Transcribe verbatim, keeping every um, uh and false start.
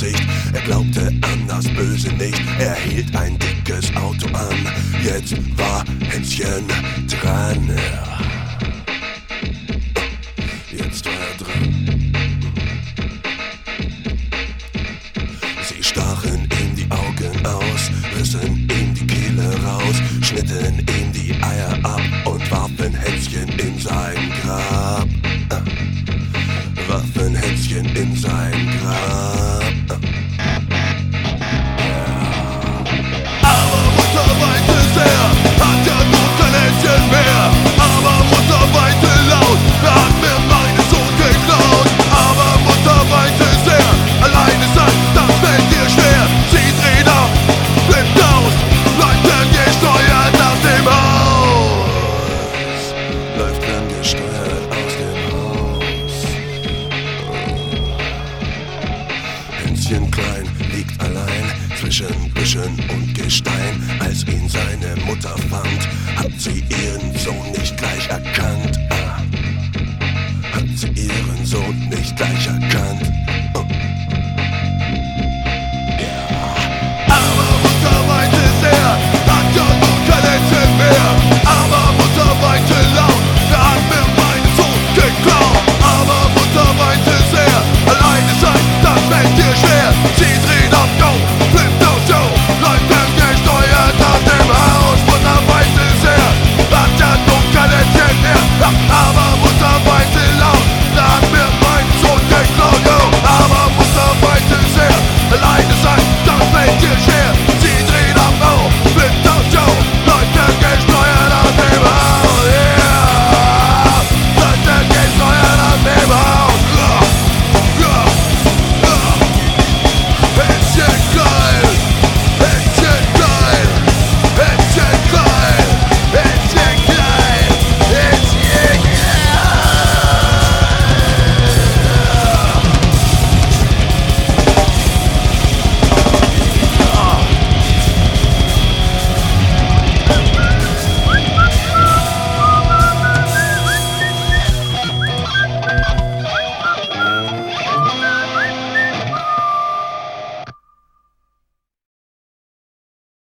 Gesicht. Er glaubte an das Böse nicht, er hielt ein dickes Auto an. Jetzt war Hänschen dran. Jetzt war er dran. Sie stachen ihm die Augen aus, rissen ihm die Kehle raus, schnitten ihm die Eier ab und warfen Hänschen in sein Grab. Warfen Hänschen in sein Grab. Aber Mutter weinte sehr, hat ja noch kein Hänschen mehr. Aber Mutter weinte laut, hat mir meinen Sohn geklaut. Aber Mutter weinte sehr, alleine sein, das fällt dir schwer. Zieht Räder, flippt aus, bleibt ferngesteuert aus dem Haus. Läuft ferngesteuert aus dem Haus. Hänschen klein liegt allein zwischen Büschen und Gestein. Als ihn seine Mutter fand, hat sie ihren Sohn nicht gleich erkannt. Ah, hat sie ihren Sohn nicht gleich erkannt.